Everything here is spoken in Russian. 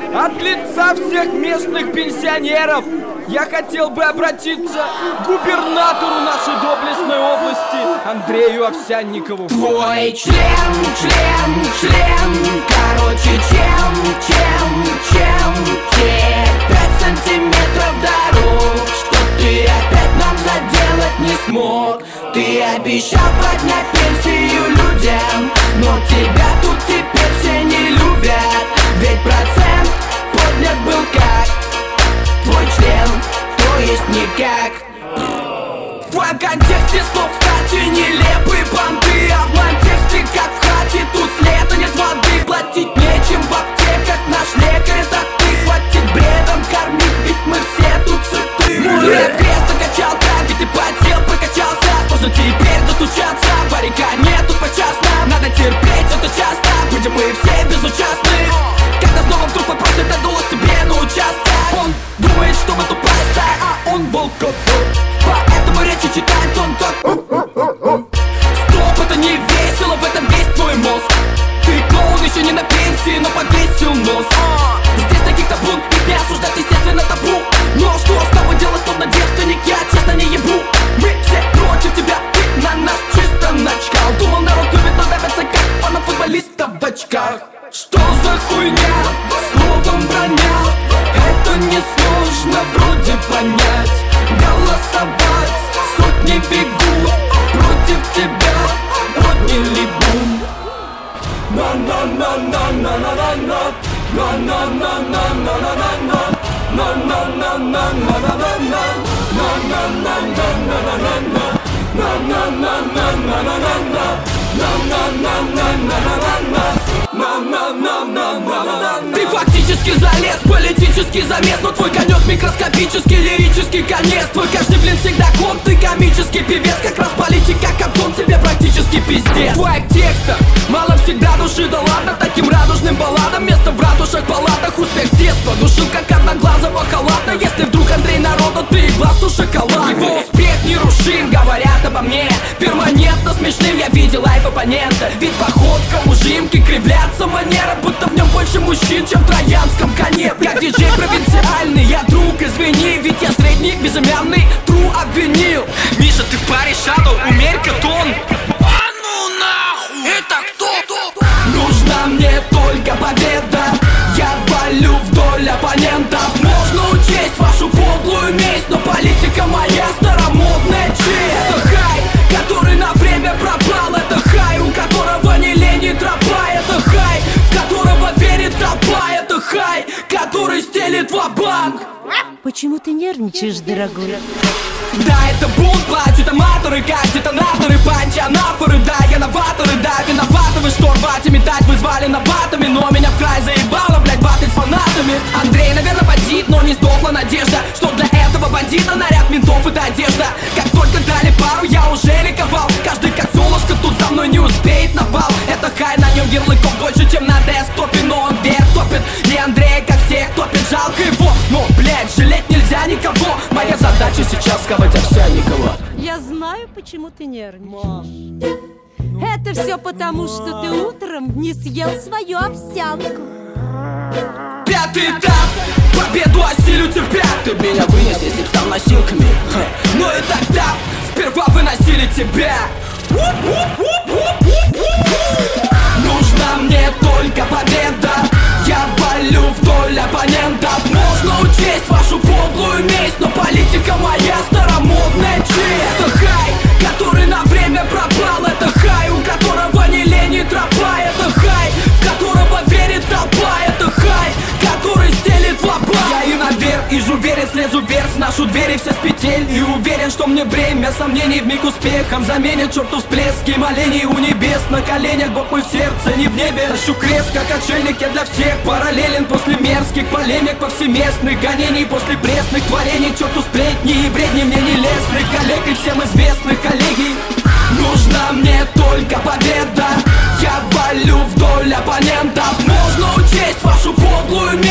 От лица всех местных пенсионеров я хотел бы обратиться к губернатору нашей доблестной области Андрею Овсянникову. Твой член, короче, чем те 5 сантиметров дорог, что ты опять нам заделать не смог. Ты обещал поднять пенсию людям, но тебя тут теперь все не любят. Ведь процент поднят был как твой член, то есть никак. В твоем контексте слов, кстати, нелепые понты, а в моем тексте, как в хате, тут слета нет воды. Платить нечем в аптеках, наш лекарь это ты. Хватит бредом кормить, ведь мы все тут сыты. Мой рэп крест закачал так, ведь ты потел, прокачался. Сложно теперь достучаться, парика нету по частным. Надо терпеть, это часто, будем мы все безучастны. Когда снова вдруг попросит отголос тебе на участках, он думает, что мы тупая стая, а он волков. Поэтому речи читает он так. Стоп, это не весело, в этом весь твой мозг. Ты клоун, еще не на пенсии, но повесил нос. Здесь таких табу, их не осуждать, естественно, табу. Но что с тобой делать, словно девственник, я честно не ебу. Мы все против тебя, ты на нас чисто начкал. Думал, народ любит, но давится как фанат футболистов в очках. Что за хуйня, словом броня? Это несложно вроде понять. Голосовать, сотни бегут против тебя, подняли бум. Ты фактически залез в политический замес, но твой конек микроскопический, лирический конец. Твой каждый блин всегда клон, ты комический певец. Как раз политика, как он тебе практически пиздец. В твоих текстах мало всегда души, да ладно таким радужным балладам. Место в ратушах, палатах, успех с детства душил как одноглазого халата. Если вдруг Андрей народу, ты и глаз, то шоколад. Его успех нерушим, говорят обо мне перманентно смешным. Я видел лайф оппонента, ведь походка ужимки, кривляться манера, будто в нем больше мужчин, чем в троянском коне. Как диджей провинциальный, я друг, извини, ведь я средний, безымянный, тру обвинил. Миша, ты в паре Shadow, умерь-ка тон. А ну нахуй, это кто? Нужна мне только победа, я валю вдоль оппонентов. Можно учесть вашу подлую месть, но политика моя старомодная честь. Это хай, который на время пропал, это хай, у которого не лень и тропа. Это хай, в которого верит толпа. Это хай, который стелит ва-банк. Почему ты нервничаешь, дорогой? Да, это бунт, плачут аматоры, как детонаторы, панчи, анафоры. Да, я новаторы, да, виноваты вы, что рвать и метать вы звали набатами. Но меня в край заебало, блять, батать с фанатами. Андрей, наверное, бандит, но не сдохла надежда, что для этого бандита наряд ментов это одежда. Как только дали пару, я уже ликовал. Каждый как Золушка тут за мной не успеет на бал. Это хай, на нем ярлыков больше, чем на десктопе. Но он вверх топит, и Андрей, как всех топит, жалко его. Но, блять, жалеть нельзя никого. Моя задача сейчас сковать Овсянникова. Я знаю, почему ты нервничаешь. Это все потому, что ты утром не съел свою овсянку. Пятый этап, победу осилю терпя. Ты б меня вынес, если б стал носилками. Ну и тогда сперва выносили тебя. Нужна мне только победа, я валю вдоль оппонентов. Можно учесть вашу подлую месть, но политика моя старомодная честь. Это хай, который на время пропал. Это хай, у которого не лень и тропа. Это хай, в которого верит толпа. Это хай, который стелит ва-банк. Я и наверх, и жуверен, слезу вверх, сношу двери все с петель. И уверен, что мне бремя сомнений вмиг успехом заменит чертов всплески молений у небес. На коленях, Бог мой в сердце, не в небе. Тащу крест, как отшельник, я для всех параллелен. После мерзких полемик, повсеместных гонений, после пресных творений, черту сплетни и бредни мне не лестных коллег и всем известных коллегий. Нужна мне только победа, я валю вдоль оппонентов. Можно учесть вашу подлую месть,